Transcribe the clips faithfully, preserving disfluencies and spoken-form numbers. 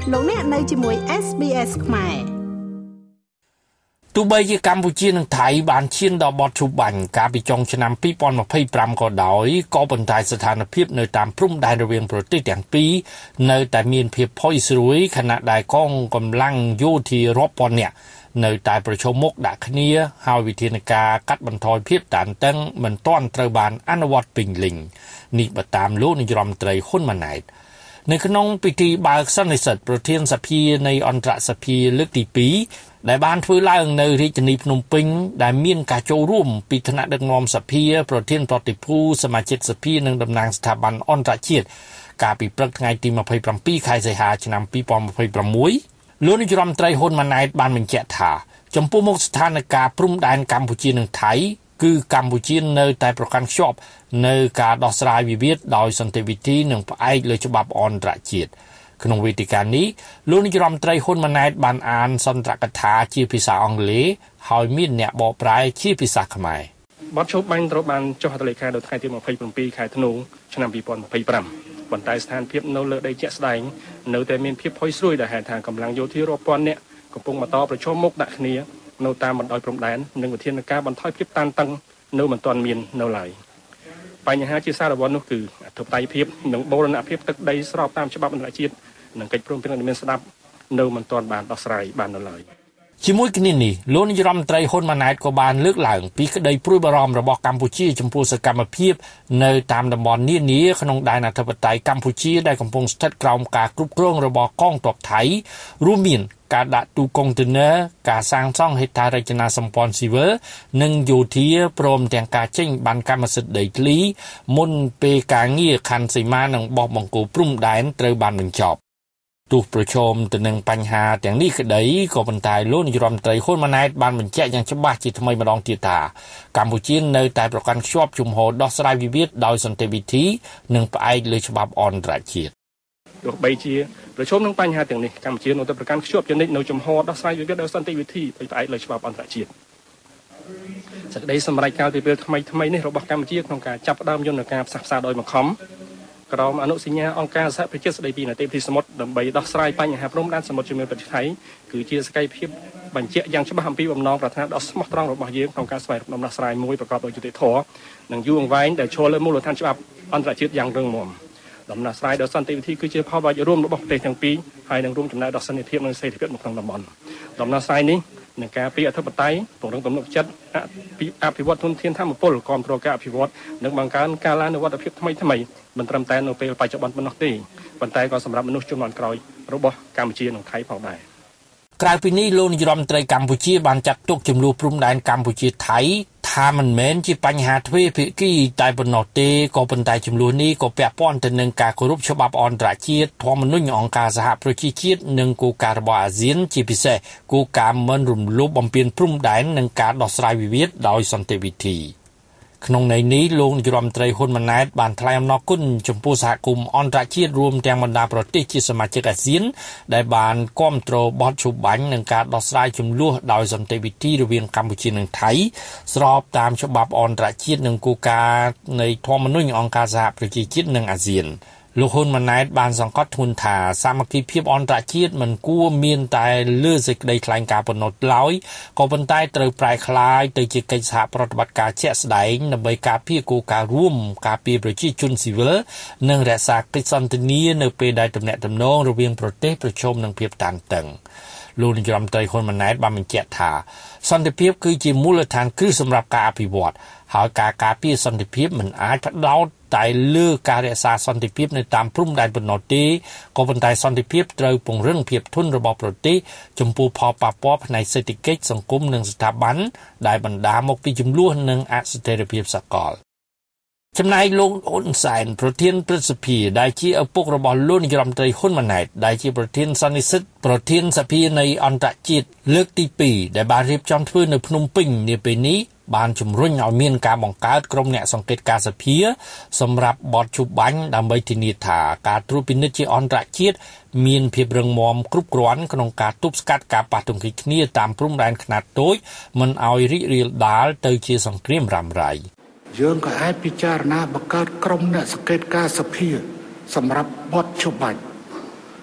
លោកអ្នកនៅជាមួយ เอส บี เอส ខ្មែរទោះបីជាកម្ពុជានិងថៃបានឈានដល់បទឈប់បាញ់កាលពីចុងឆ្នាំពីរពាន់ម្ភៃប្រាំក៏ដោយក៏ប៉ុន្តែស្ថានភាពនៅតាមព្រំដែនរវាងប្រទេសទាំងពីរនៅតែមានភាពផុយស្រួយខណៈដែលកងកម្លាំងយោធារាប់ពាន់នាក់នៅតែប្រឈមមុខដាក់គ្នាហើយវិធានការកាត់បន្ថយភាពតានតឹងមិនទាន់ត្រូវបានអនុវត្តពេញលេញនេះបើតាមលោកនាយរដ្ឋមន្ត្រីហ៊ុនម៉ាណែតនៅក្នុងពិធីបើកសន្និសីទប្រធានសភានៃអន្តរសភាលើកទីពីរដែលបានធ្វើឡើងនៅរាជធានីភ្នំពេញដែលមានការចូលរួមពីថ្នាក់ដឹកនាំសភាប្រធានប្រតិភូសមាជិកសភានិងតំណាងស្ថាប័នអន្តរជាតិកាលពីព្រឹកថ្ងៃទីម្ភៃប្រាំពីរខែសីហាឆ្នាំពីរពាន់ម្ភៃប្រាំមួយលោកនាយរដ្ឋមន្ត្រីហ៊ុនម៉ាណែតបានបញ្ជាក់ថាចំពោះមុខស្ថានភាពព្រំដែនកម្ពុជានិងថៃគឺកម្ពុជានៅតែប្រកាន់ខ្ជាប់នៅការដោះស្រាយវិវាទដោយសន្តិវិធីនិងផ្អែកលើច្បាប់អន្តរជាតិក្នុងវេទិកានេះលោកនាយរដ្ឋមន្ត្រីហ៊ុនម៉ាណែតបានអានសន្ទរកថាជាភាសាអង់គ្លេសហើយមានអ្នកបកប្រែជាភាសាខ្មែរបទឈប់បាញ់ត្រូវបានចុះហត្ថលេខានៅថ្ងៃទីម្ភៃប្រាំពីរខែធ្នូឆ្នាំពីរពាន់ម្ភៃប្រាំប៉ុន្តែស្ថានភាពនៅលើដីជាក់ស្ដែងនៅតែមានភាពផុយស្រួយដែលហេតុថាកម្លាំងយោធារាប់ពាន់នាក់កំពុងបន្តប្រឈមមុខដាក់គ្នានៅតាមបណ្ដោយព្រំដែននិងវិធានការបន្ថយភាពតានតឹងនៅមិនទាន់មាននៅឡើយបញ្ហាជាសារវត្តនោះគឺអធិបតេយ្យភាពនិងបូរណភាពទឹកដីស្របតាមច្បាប់អន្តរជាតិនិងកិច្ចព្រមព្រៀងដែលមានស្ដាប់នៅមិនទាន់បានដោះស្រាយបាននៅឡើយជាមួយគ្នានេះលោកនាយរដ្ឋមន្ត្រីហ៊ុនម៉ាណែតក៏បានលើកឡើងពីក្តីព្រួយបារម្ភរបស់កម្ពុជាចំពោះសកម្មភាពនៅតាមតំបន់នានាក្នុងដែនអធិបតេយ្យកម្ពុជាដែលកំពុងស្ថិតក្រោមការគ្រប់គ្រងរបស់កងទ័ពថៃរួមមានការដាក់ទូកុងតឺន័រការសាងសង់ហេដ្ឋារចនាសម្ព័ន្ធស៊ីវិលនិងយោធាព្រមទាំងការចេញបានកម្មសិទ្ធិដីធ្លីមុនពេលការងារខណ្ឌសីមានិងបោះបង្គោលព្រំដែនត្រូវបានបញ្ចប់ទោះប្រឈមទៅនឹងបញ្ហាទាំងនេះក្តីក៏ប៉ុន្តែលោកនាយរដ្ឋមន្ត្រីហ៊ុនម៉ាណែតបានបញ្ជាក់យ៉ាងច្បាស់ជាថ្មីម្ដងទៀតថាកម្ពុជានៅតែប្រកាន់ខ្ជាប់ជំហរដោះស្រាយវិវាទដោយសន្តិវិធីនិងផ្អែកលើច្បាប់អន្តរជាតិទោះបីជាប្រឈមនឹងបញ្ហាទាំងនេះកម្ពុជានៅតែប្រកាន់ខ្ជាប់ជានិច្ចនៅជំហរដោះស្រាយវិវាទដោយសន្តិវិធីផ្អែកលើច្បាប់អន្តរជាតិសេចក្តីសម្រេចកាលពីពេលថ្មីថ្មីនេះរបស់កម្ពុជាក្នុងការចាប់ផ្ដើមយន្តការផ្សះផ្សាដោយបង្ខំក្រមអនុសញ្ញាអង្គការសហប្រជាស្តីពីនីតិវិធីសមុទ្រដើម្បីដោះស្រាយបញ្ហាព្រំដែនសមុទ្រជាមួយប្រទេសថៃគឺជាសកម្មភាពបញ្ជាក់យ៉ាងច្បាស់អំពីបំណងប្រាថ្នាដ៏ស្មោះត្រង់របស់យើងក្នុងការស្វែងរកដំណោះស្រាយមួយប្រកបដោយយុត្តិធម៌និងយូរអង្វែងដែលឈលលើមូលដ្ឋានច្បាប់អន្តរជាតិយ៉ាងរឹងមាំដំណោះស្រាយដោយសន្តិវិធីគឺជាផលប្រយោជន៍រួមរបស់ប្រទេសទាំងពីរហើយនឹងរួមចំណែកដល់សន្តិភាពនិងសេដ្ឋកិច្ចនៅក្នុងតំបន់ដំណោះស្រាយនេះនឹងការពីអធិបតេយ្យពង្រឹងទំនុកចិត្តអភិវឌ្ឍធនធានធម្មពលគាំទ្រការអភិវឌ្ឍនិងបង្កើនការឡើងនូវវត្តភាពថ្មីថ្មីមិនត្រឹមតែនៅពេលបច្ចុប្បន្នប៉ុណ្ណោះទេប៉ុន្តែក៏សម្រាប់មនុស្សជំនាន់ក្រោយរបស់កម្ពុជានិងថៃផងដែរក្រៅពីនេះលោកនាយរដ្ឋមន្ត្រីកម្ពុជាបានចាត់ទុកចំនួនព្រំដែនកម្ពុជាថៃថាមិនមែនជាបញ្ហាទ្វេភាគីតែប៉ុណ្ណោះទេក៏ប៉ុន្តែចំនួននេះក៏ពាក់ព័ន្ធទៅនឹងការគោរពច្បាប់អន្តរជាតិធម្មនុញ្ញអង្គការសហប្រជាជាតិនិងគោលការណ៍របស់អាស៊ានជាពិសេសគោលការណ៍មិនរំលោភបំពានព្រំដែននិងការដោះស្រាយវិវាទដោយសន្តិវិធីក្នុងន័យនេះលោកនាយរដ្ឋមន្ត្រីហ៊ុនម៉ាណែតបានថ្លែងអំណរគុណចំពោះសហគមន៍អន្តរជាតិរួមទាំងបណ្ដាប្រទេសជាសមាជិកអាស៊ានដែលបានគាំទ្របទឈប់បាញ់និងការដោះស្រាយជម្លោះដោយសន្តិវិធីរវាងកម្ពុជានិងថៃស្របតាមច្បាប់អន្តរជាតិនិងគោលការណ៍នៃធម្មនុញ្ញអង្គការសហប្រជាជាតិនិងអាស៊ានលោកហ៊ុនម៉ាណែតបានសង្កត់ធ្ងន់ថាសាមគ្គីភាពអន្តរជាតិមិនគួរមានតែលើសេចក្តីថ្លែងការណ៍ប៉ុណ្ណោះឡើយក៏ប៉ុន្តែត្រូវប្រែក្លាយទៅជាកិច្ចសហប្រតិបត្តិការជាក់ស្ដែងដើម្បីការពារគោលការណ៍រួមការពារប្រជាជនស៊ីវិលនិងរក្សាកិច្ចសន្ទនានៅពេលដែលទំនាក់ទំនងរវាងប្រទេសប្រឈមនឹងភាពតានតឹងលោកនាយរដ្ឋមន្ត្រីហ៊ុនម៉ាណែតបានបញ្ជាក់ថាសន្តិភាពគឺជាមូលដ្ឋានគ្រឹះសម្រាប់ការអភិវឌ្ឍហើយការការពារសន្តិភាពមិនអាចផ្ដោតតែលើការរក្សាសន្តិភាពនៅតាមព្រំដែនប៉ុណ្ណោះទេក៏ប៉ុន្តែសន្តិភាពត្រូវពង្រឹងភាពធន់របស់ប្រទេសចំពោះផលប៉ះពាល់ផ្នែកសេដ្ឋកិច្ចសង្គមនិងស្ថាប័នដែលបណ្ដាលមកពីជម្លោះនិងអស្ថិរភាពសកលចំណែកលោកហ៊ុនសែនប្រធានព្រឹទ្ធសភាដែលជាឪពុករបស់លោកនាយរដ្ឋមន្ត្រីហ៊ុនម៉ាណែតដែលជាប្រធានសន្និសីទប្រធានសភានៃអន្តរជាតិលើកទីពីរដែលបានរៀបចំធ្វើនៅភ្នំពេញនាពេលនេះបានជំរុញឲ្យមានការបង្កើតក្រុមអ្នកសង្កេតការណ៍សភាសម្រាប់បទឈប់បាញ់ដើម្បីធានាថាការត្រួតពិនិត្យជាអន្តរជាតិមានភាពរឹងមាំគ្រប់គ្រាន់ក្នុងការទប់ស្កាត់ការប៉ះទង្គិចគ្នាតាមព្រំដែនខ្នាតតូចមិនឲ្យរីករាលដាលទៅជាសង្គ្រាមរ៉ាំរ៉ៃយើងក៏អាចពិចារណាបង្កើតក្រុមអ្នកសង្កេតការណ៍សភាសម្រាប់បទឈប់បាញ់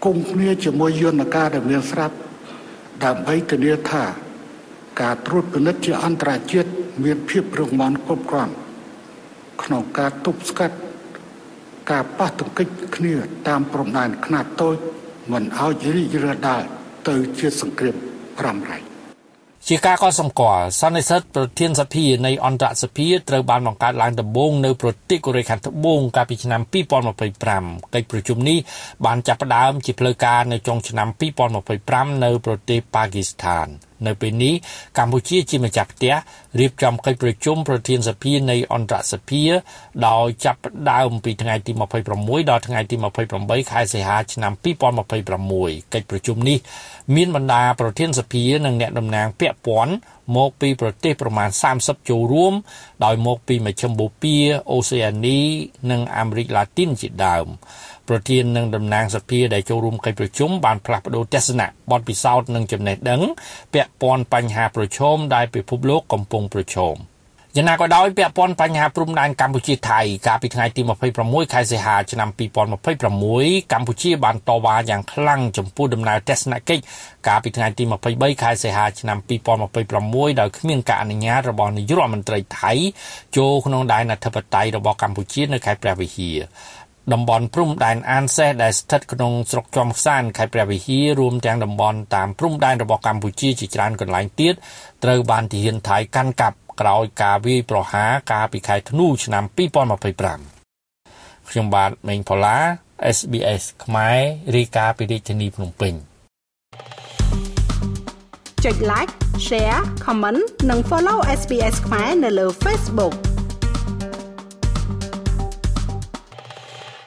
គង់គ្នាជាមួយយន្តការដែលមានស្រាប់ដើម្បីធានាថាការត្រួតពិនិត្យជាអន្តរជាតិមានភាពរឹងមាំគ្រប់គ្រាន់ក្នុងការទប់ស្កាត់ការប៉ះទង្គិចគ្នាតាមព្រំដែនខ្នាតតូចមិនឲ្យរីករាលដាលទៅជាសង្គ្រាមរ៉ាំរ៉ៃជាការកត់សម្គាល់សន្និសីទប្រធានសភានៃអន្តរសភាត្រូវបានបង្កើតឡើងដំបូងនៅប្រទេសកូរ៉េខាងត្បូងកាលពីឆ្នាំពីរពាន់ម្ភៃប្រាំកិច្ចប្រជុំនេះបានចាប់ផ្ដើមជាផ្លូវការនៅចុងឆ្នាំពីរពាន់ម្ភៃប្រាំនៅប្រទេសប៉ាគីស្ថាននៅពេលនេះកម្ពុជាជាម្ចាស់ផ្ទះរៀបចំកិច្ចប្រជុំប្រធានសភានៃអន្តរសភាដោយចាប់ផ្ដើមពីថ្ងៃទីម្ភៃប្រាំមួយដល់ថ្ងៃទីម្ភៃប្រាំបីខែសីហាឆ្នាំពីរពាន់ម្ភៃប្រាំមួយកិច្ចប្រជុំនេះមានបណ្ដាប្រធានសភានិងអ្នកតំណាងពាក់ព័ន្ធមកពីប្រទេសប្រមាណសាមសិបចូលរួមដោយមកពីមជ្ឈិមបូព៌ាអូសេអានីនិងអាមេរិកឡាទីនជាដើមប្រធាននិងតំណាងសភាដែលចូលរួមកិច្ចប្រជុំបានផ្លាស់ប្ដូរទស្សនៈបទពិសោធន៍និងចំណេះដឹងពាក់ព័ន្ធបញ្ហាប្រឈមដែលពិភពលោកកំពុងប្រឈមយ៉ាងណាក៏ដោយពាក់ព័ន្ធបញ្ហាព្រំដែនកម្ពុជាថៃកាលពីថ្ងៃទីម្ភៃប្រាំមួយខែសីហាឆ្នាំពីរពាន់ម្ភៃប្រាំមួយកម្ពុជាបានតវ៉ាយ៉ាងខ្លាំងចំពោះដំណើរទស្សនកិច្ចកាលពីថ្ងៃទីម្ភៃបីខែសីហាឆ្នាំពីរពាន់ម្ភៃប្រាំមួយដោយគ្មានការអនុញ្ញាតរបស់នាយករដ្ឋមន្ត្រីថៃចូលក្នុងដែនអធិបតេយ្យរបស់កម្ពុជានៅខេត្តព្រះវិហារតំបន់ព្រំដែនអានសេះដែលស្ថិតក្នុងស្រុកជាំខ្សានខេត្តព្រះវិហាររួមទាំងតំបន់តាមព្រំដែនរបស់កម្ពុជាជាច្រើនកន្លែងទៀតត្រូវបានទាហានថៃកាន់កាប់ក្រោយការវាយប្រហារកាលពីខែធ្នូឆ្នាំពីរពាន់ម្ភៃប្រាំខ្ញុំបាទមេងផល្លា เอส บี เอส ខ្មែររាយការណ៍ពីរាជធានីភ្នំពេញចុច like share comment និង follow เอส บี เอส ខ្មែរនៅលើ Facebook